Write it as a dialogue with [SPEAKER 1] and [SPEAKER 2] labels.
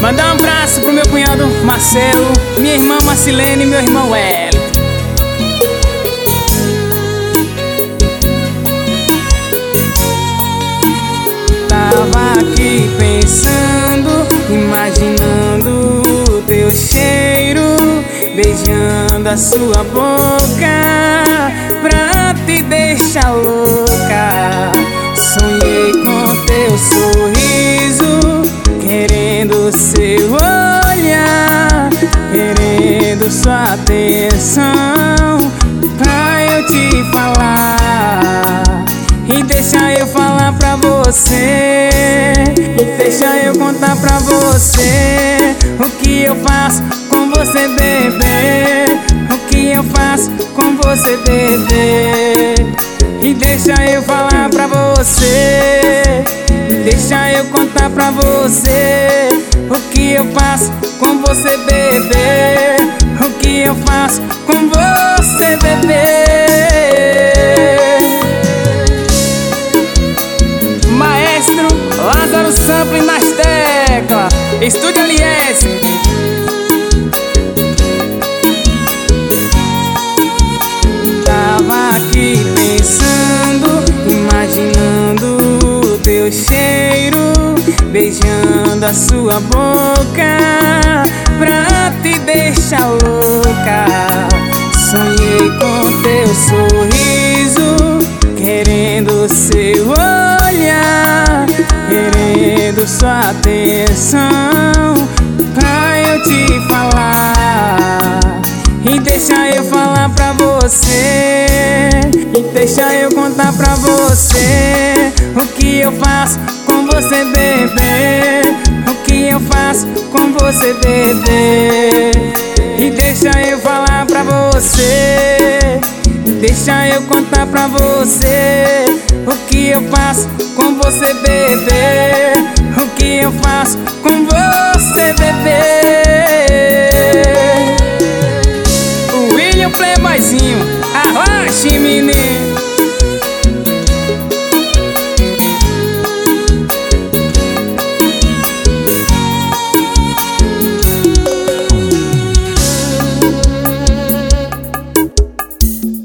[SPEAKER 1] Mandar um abraço pro meu cunhado Marcelo, minha irmã Marcilene e meu irmão Hélio. Tava aqui pensando, imaginando o teu cheiro, beijando a sua boca pra te deixar louca. Sonhei com teu sorriso, querendo seu olhar, querendo sua atenção pra eu te falar. E deixa eu falar pra você, e deixa eu contar pra você o que eu faço com você, bebê. O que eu faço com você, bebê. E deixa eu falar pra você, deixa eu contar pra você o que eu faço com você, bebê. O que eu faço com você, bebê. Maestro Lázaro Sample nas teclas, Estúdio LS. Tava aqui pensando, imaginando o teu cheiro, beijando a sua boca pra te deixar louca. Sonhei com teu sorriso, querendo seu olhar, querendo sua atenção pra eu te falar. E deixa eu falar pra você, e deixa eu contar pra você o que eu faço com você, bebê. O que eu faço com você, bebê. E deixa eu falar pra você, deixa eu contar pra você o que eu faço com você, bebê. O que eu faço com você, bebê.